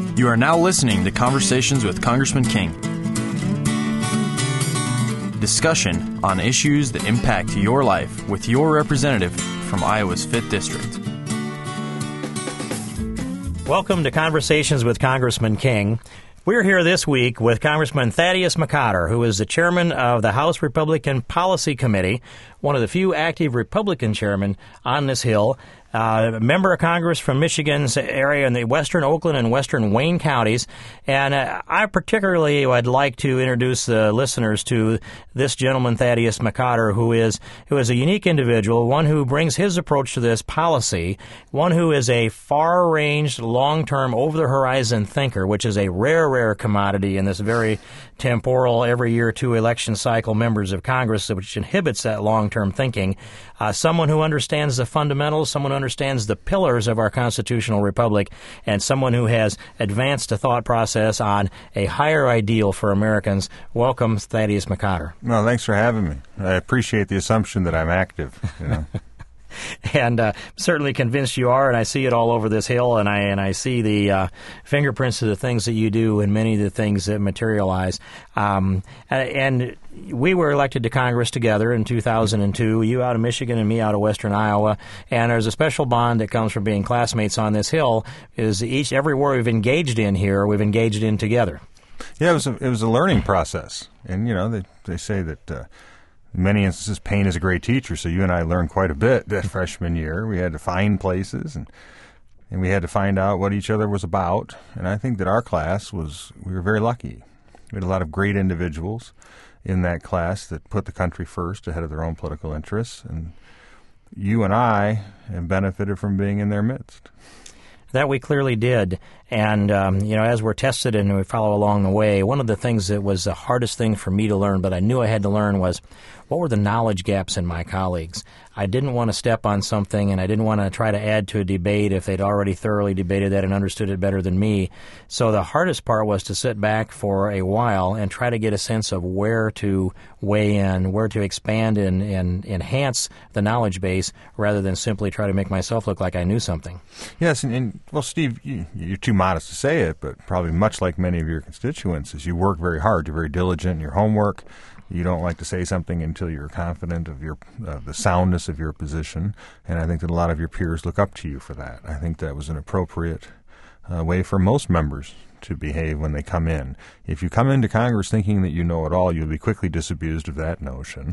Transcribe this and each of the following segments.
You are now listening to Conversations with Congressman King. Discussion on issues that impact your life with your representative from Iowa's 5th District. Welcome to Conversations with Congressman King. We're here this week with Congressman Thaddeus McCotter, who is the chairman of the House Republican Policy Committee, one of the few active Republican chairmen on this Hill. A member of Congress from Michigan's area in the western Oakland and western Wayne counties. And I particularly would like to introduce the listeners to this gentleman, Thaddeus McCotter, who is a unique individual, one who brings his approach to this policy, one who is a far-ranged, long-term, over-the-horizon thinker, which is a rare commodity in this very temporal, every year two election cycle members of Congress, which inhibits that long-term thinking. Someone who understands the fundamentals, someone who understands the pillars of our constitutional republic, and someone who has advanced a thought process on a higher ideal for Americans. Welcome, Thaddeus McCotter. Well, thanks for having me. I appreciate the assumption that I'm active. And certainly convinced you are, and I see it all over this Hill, and I see the fingerprints of the things that you do and many of the things that materialize. And we were elected to Congress together in 2002, you out of Michigan and me out of western Iowa, and there's a special bond that comes from being classmates on this Hill, is every war we've engaged in here, we've engaged in together. Yeah, it was a learning process, and they say that in many instances, pain is a great teacher, so you and I learned quite a bit that freshman year. We had to find places, and we had to find out what each other was about. And I think that our class we were very lucky. We had a lot of great individuals in that class that put the country first ahead of their own political interests. And you and I have benefited from being in their midst. That we clearly did. And, as we're tested and we follow along the way, one of the things that was the hardest thing for me to learn, but I knew I had to learn, was what were the knowledge gaps in my colleagues. I didn't want to step on something, and I didn't want to try to add to a debate if they'd already thoroughly debated that and understood it better than me. So the hardest part was to sit back for a while and try to get a sense of where to weigh in, where to expand and enhance the knowledge base rather than simply try to make myself look like I knew something. Yes, and Steve, you're too modest to say it, but probably much like many of your constituents, is you work very hard. You're very diligent in your homework. You don't like to say something until you're confident of the soundness of your position, and I think that a lot of your peers look up to you for that. I think that was an appropriate way for most members to behave when they come in. If you come into Congress thinking that you know it all, you'll be quickly disabused of that notion.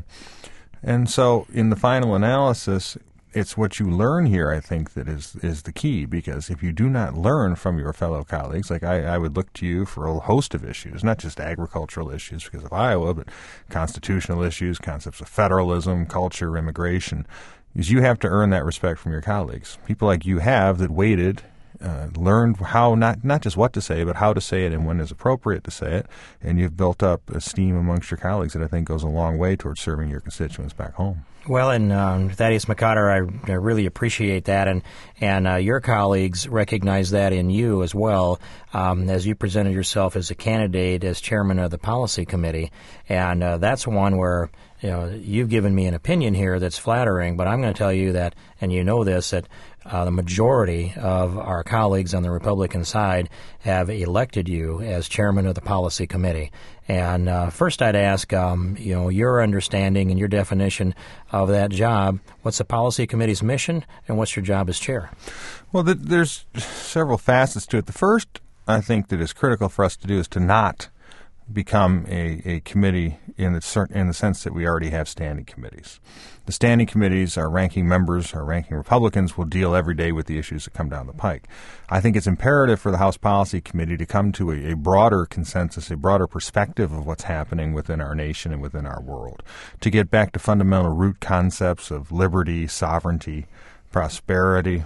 And so in the final analysis, it's what you learn here, I think, that is the key, because if you do not learn from your fellow colleagues, like I would look to you for a host of issues, not just agricultural issues because of Iowa, but constitutional issues, concepts of federalism, culture, immigration, is you have to earn that respect from your colleagues. People like you have that waited, learned how, not just what to say, but how to say it and when is appropriate to say it, and you've built up esteem amongst your colleagues that I think goes a long way towards serving your constituents back home. Well, and Thaddeus McCotter, I really appreciate that, and your colleagues recognize that in you as well, as you presented yourself as a candidate as chairman of the policy committee, and that's one where you've given me an opinion here that's flattering, but I'm going to tell you that, and you know this, that the majority of our colleagues on the Republican side have elected you as chairman of the policy committee. And first I'd ask, your understanding and your definition of that job. What's the policy committee's mission, and what's your job as chair? Well, there's several facets to it. The first, I think, that is critical for us to do is to not become a committee in the sense that we already have standing committees. The standing committees, our ranking members, our ranking Republicans will deal every day with the issues that come down the pike. I think it's imperative for the House Policy Committee to come to a broader consensus, a broader perspective of what's happening within our nation and within our world, to get back to fundamental root concepts of liberty, sovereignty, prosperity,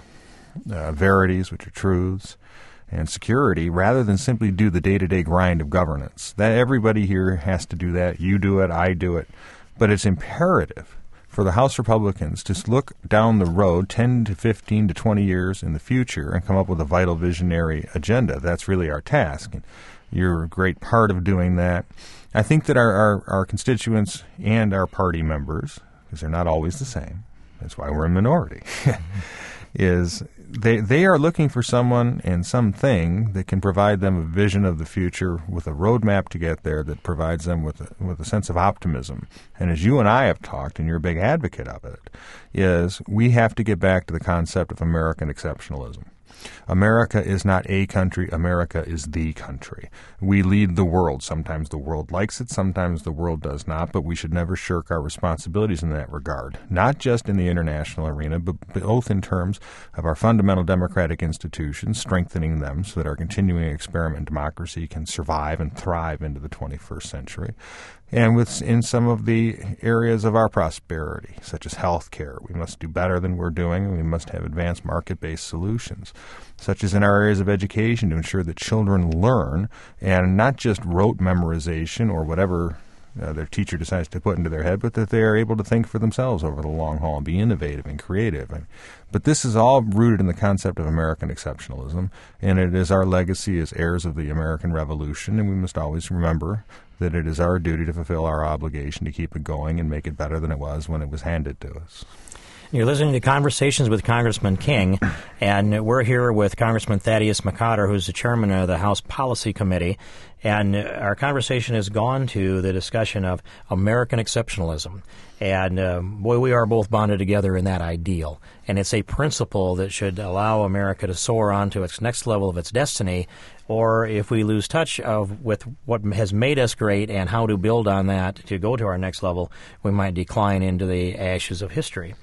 verities, which are truths, and security, rather than simply do the day-to-day grind of governance. That everybody here has to do that. You do it, I do it. But it's imperative for the House Republicans to look down the road 10 to 15 to 20 years in the future and come up with a vital visionary agenda. That's really our task. And you're a great part of doing that. I think that our constituents and our party members, because they're not always the same, that's why we're a minority, is they are looking for someone and something that can provide them a vision of the future with a roadmap to get there that provides them with a sense of optimism. And as you and I have talked, and you're a big advocate of it, is we have to get back to the concept of American exceptionalism. America is not a country. America is the country. We lead the world. Sometimes the world likes it. Sometimes the world does not. But we should never shirk our responsibilities in that regard, not just in the international arena, but both in terms of our fundamental democratic institutions, strengthening them so that our continuing experiment in democracy can survive and thrive into the 21st century. And in some of the areas of our prosperity, such as health care, we must do better than we're doing, and we must have advanced market-based solutions, such as in our areas of education to ensure that children learn, and not just rote memorization or whatever their teacher decides to put into their head, but that they are able to think for themselves over the long haul and be innovative and creative. But this is all rooted in the concept of American exceptionalism, and it is our legacy as heirs of the American Revolution, and we must always remember that it is our duty to fulfill our obligation to keep it going and make it better than it was when it was handed to us. You're listening to Conversations with Congressman King, and we're here with Congressman Thaddeus McCotter, who's the chairman of the House Policy Committee, and our conversation has gone to the discussion of American exceptionalism. And, boy, we are both bonded together in that ideal. And it's a principle that should allow America to soar on to its next level of its destiny, or if we lose touch with what has made us great and how to build on that to go to our next level, we might decline into the ashes of history.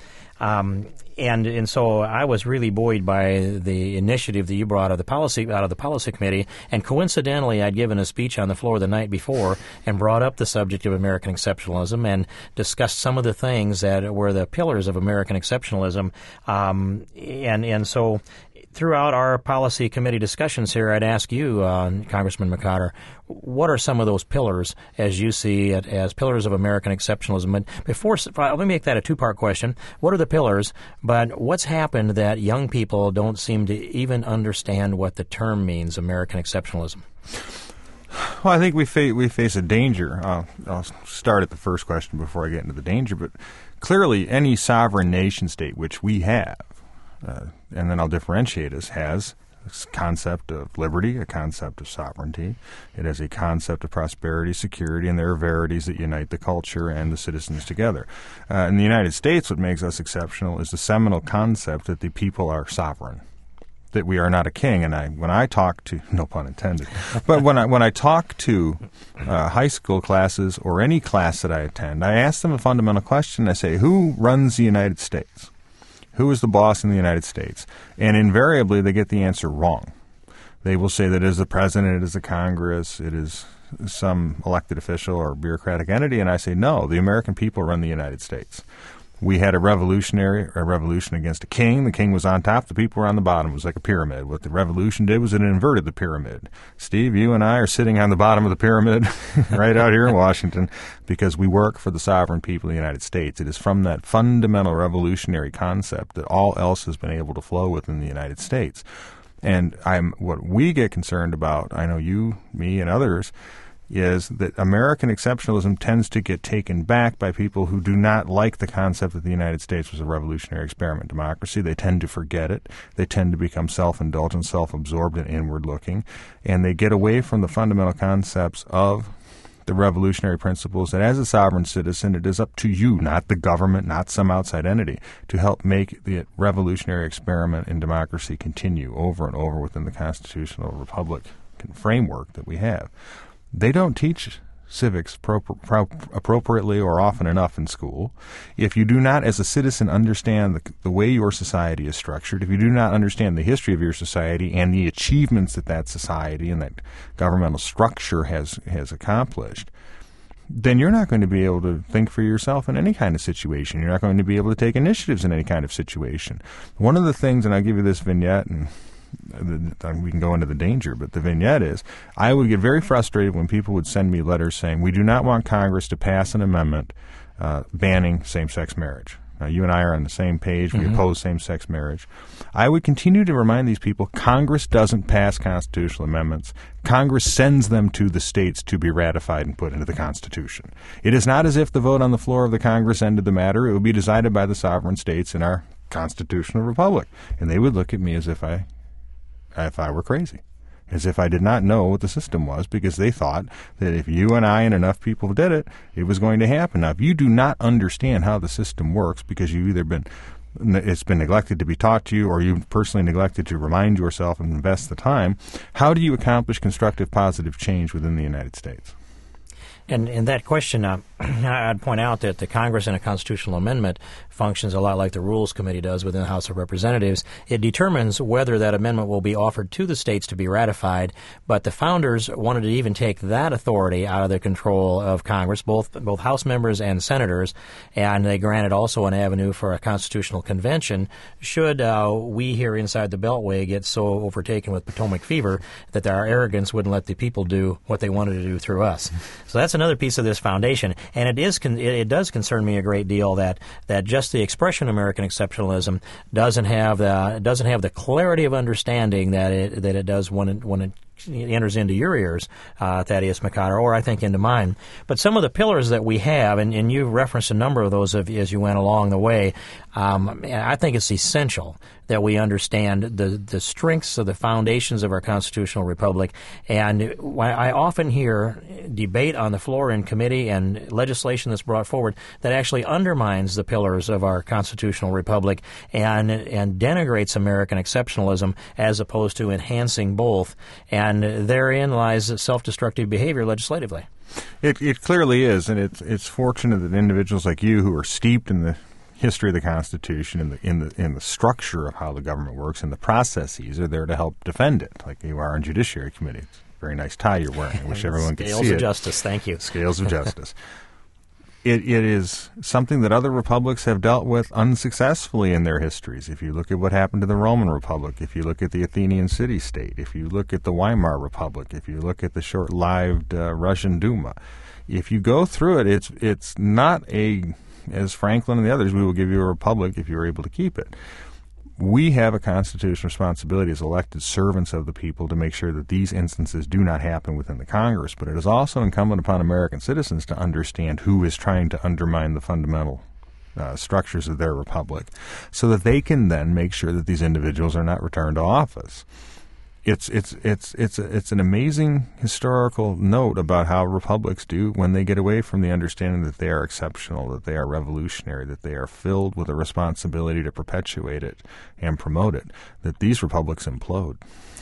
And so I was really buoyed by the initiative that you brought out of the policy committee. And coincidentally, I'd given a speech on the floor the night before and brought up the subject of American exceptionalism and discussed some of the things that were the pillars of American exceptionalism. And so throughout our policy committee discussions here, I'd ask you, Congressman McCotter, what are some of those pillars as you see it as pillars of American exceptionalism? But before, let me make that a two-part question. What are the pillars? But what's happened that young people don't seem to even understand what the term means, American exceptionalism? Well, I think we face a danger. I'll start at the first question before I get into the danger. But clearly, any sovereign nation state, which we have, and then I'll differentiate us, has a concept of liberty, a concept of sovereignty. It has a concept of prosperity, security, and there are verities that unite the culture and the citizens together. In the United States, what makes us exceptional is the seminal concept that the people are sovereign, that we are not a king. And when I talk to, no pun intended, but when I talk to high school classes or any class that I attend, I ask them a fundamental question. I say, who runs the United States? Who is the boss in the United States? And invariably, they get the answer wrong. They will say that it is the president, it is the Congress, it is some elected official or bureaucratic entity. And I say, no, the American people run the United States. We had a revolution against a king. The king was on top. The people were on the bottom. It was like a pyramid. What the revolution did was it inverted the pyramid. Steve, you and I are sitting on the bottom of the pyramid right out here in Washington because we work for the sovereign people of the United States. It is from that fundamental revolutionary concept that all else has been able to flow within the United States. And what we get concerned about, I know you, me, and others, is that American exceptionalism tends to get taken back by people who do not like the concept that the United States was a revolutionary experiment democracy. They tend to forget it. They tend to become self-indulgent, self-absorbed, and inward-looking. And they get away from the fundamental concepts of the revolutionary principles that as a sovereign citizen, it is up to you, not the government, not some outside entity, to help make the revolutionary experiment in democracy continue over and over within the constitutional republican framework that we have. They don't teach civics appropriately or often enough in school. If you do not, as a citizen, understand the way your society is structured, if you do not understand the history of your society and the achievements that society and that governmental structure has accomplished, then you're not going to be able to think for yourself in any kind of situation. You're not going to be able to take initiatives in any kind of situation. One of the things, and I'll give you this vignette, and we can go into the danger, but the vignette is, I would get very frustrated when people would send me letters saying, we do not want Congress to pass an amendment banning same-sex marriage. Now, you and I are on the same page. We oppose same-sex marriage. I would continue to remind these people, Congress doesn't pass constitutional amendments. Congress sends them to the states to be ratified and put into the Constitution. It is not as if the vote on the floor of the Congress ended the matter. It would be decided by the sovereign states in our constitutional republic. And they would look at me as if I were crazy, as if I did not know what the system was, because they thought that if you and I and enough people did it, it was going to happen. Now, if you do not understand how the system works because it's been neglected to be taught to you, or you've personally neglected to remind yourself and invest the time, how do you accomplish constructive, positive change within the United States? And in that question, I'd point out that the Congress in a constitutional amendment functions a lot like the Rules Committee does within the House of Representatives. It determines whether that amendment will be offered to the states to be ratified, but the founders wanted to even take that authority out of the control of Congress, both House members and senators, and they granted also an avenue for a constitutional convention should we here inside the Beltway get so overtaken with Potomac fever that our arrogance wouldn't let the people do what they wanted to do through us. So that's another piece of this foundation, and it does concern me a great deal that just the expression American exceptionalism doesn't have the clarity of understanding that it does when it enters into your ears, Thaddeus McCotter, or I think into mine. But some of the pillars that we have, and you referenced a number of those as you went along the way, I think it's essential that we understand the strengths of the foundations of our constitutional republic. And I often hear debate on the floor in committee and legislation that's brought forward that actually undermines the pillars of our constitutional republic and denigrates American exceptionalism as opposed to enhancing both. And therein lies self-destructive behavior legislatively. It clearly is, and it's fortunate that individuals like you who are steeped in the history of the Constitution and in the structure of how the government works and the processes are there to help defend it, like you are on Judiciary Committee. It's a very nice tie you're wearing. I wish everyone could see it. Scales of justice, thank you. Scales of justice. It is something that other republics have dealt with unsuccessfully in their histories. If you look at what happened to the Roman Republic, if you look at the Athenian city-state, if you look at the Weimar Republic, if you look at the short-lived Russian Duma, if you go through it, it's not as Franklin and the others, we will give you a republic if you're able to keep it. We have a constitutional responsibility as elected servants of the people to make sure that these instances do not happen within the Congress, but it is also incumbent upon American citizens to understand who is trying to undermine the fundamental structures of their republic so that they can then make sure that these individuals are not returned to office. It's an amazing historical note about how republics do when they get away from the understanding that they are exceptional, that they are revolutionary, that they are filled with a responsibility to perpetuate it and promote it, that these republics implode.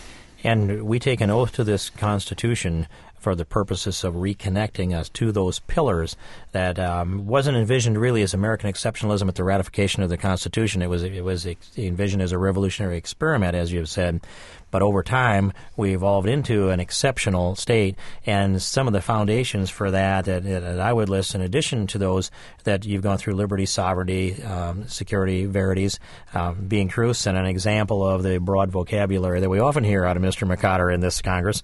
And we take an oath to this Constitution for the purposes of reconnecting us to those pillars that wasn't envisioned really as American exceptionalism at the ratification of the Constitution. It was envisioned as a revolutionary experiment, as you've said. But over time, we evolved into an exceptional state, and some of the foundations for that I would list, in addition to those that you've gone through: liberty, sovereignty, security, verities, being truths, and an example of the broad vocabulary that we often hear out of Mr. McCotter in this Congress.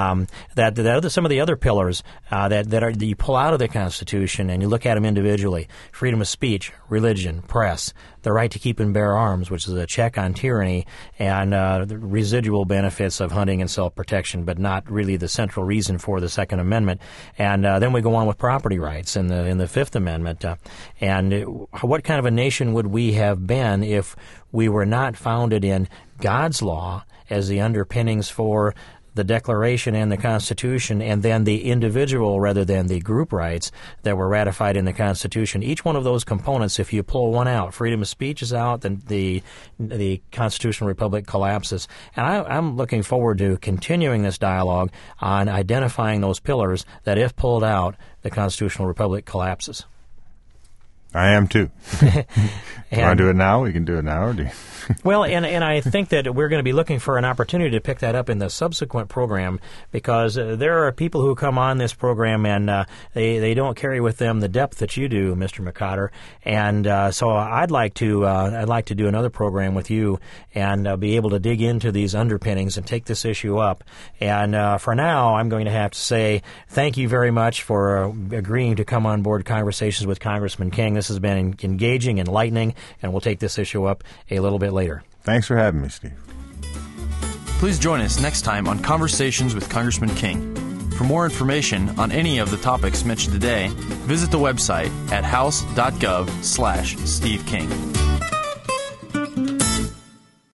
Some of the other pillars that you pull out of the Constitution and you look at them individually: freedom of speech, religion, press, the right to keep and bear arms, which is a check on tyranny, and the residual benefits of hunting and self-protection, but not really the central reason for the Second Amendment. And then we go on with property rights in the Fifth Amendment. And what kind of a nation would we have been if we were not founded in God's law as the underpinnings for the Declaration and the Constitution, and then the individual rather than the group rights that were ratified in the Constitution? Each one of those components, if you pull one out, freedom of speech is out, then the constitutional republic collapses. And I'm looking forward to continuing this dialogue on identifying those pillars that, if pulled out, the constitutional republic collapses. I am too. You want to do it now? We can do it now. Or do you? Well, and I think that we're going to be looking for an opportunity to pick that up in the subsequent program, because there are people who come on this program and they don't carry with them the depth that you do, Mr. McCotter. And so I'd like to do another program with you and be able to dig into these underpinnings and take this issue up. And for now, I'm going to have to say thank you very much for agreeing to come on board Conversations with Congressman King. This has been engaging, enlightening, and we'll take this issue up a little bit later. Thanks for having me, Steve. Please join us next time on Conversations with Congressman King. For more information on any of the topics mentioned today, visit the website at house.gov/Steve King.